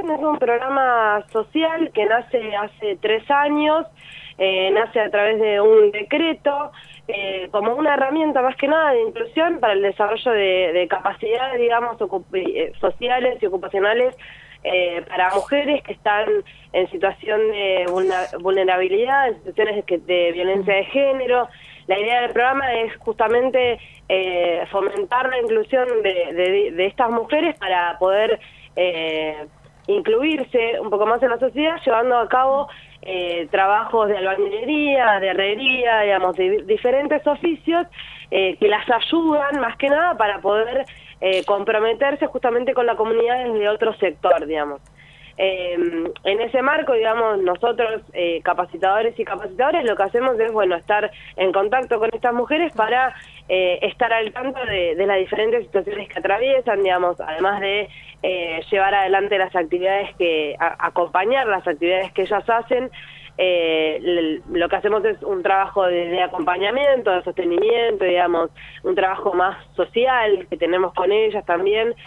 Joven es un programa social que nace hace 3 años, nace a través de un decreto, como una herramienta más que nada de inclusión para el desarrollo de capacidades, digamos, sociales y ocupacionales para mujeres que están en situación de vulnerabilidad, en situaciones de violencia de género. La idea del programa es justamente fomentar la inclusión de estas mujeres para poder incluirse un poco más en la sociedad, llevando a cabo trabajos de albañilería, de herrería, digamos, de diferentes oficios que las ayudan más que nada para poder comprometerse justamente con la comunidad desde otro sector, digamos. En ese marco, digamos, nosotros, capacitadores y capacitadoras, lo que hacemos es, bueno, estar en contacto con estas mujeres para estar al tanto de las diferentes situaciones que atraviesan, digamos, además de llevar adelante las actividades acompañar las actividades que ellas hacen. Lo que hacemos es un trabajo de acompañamiento, de sostenimiento, digamos, un trabajo más social que tenemos con ellas también,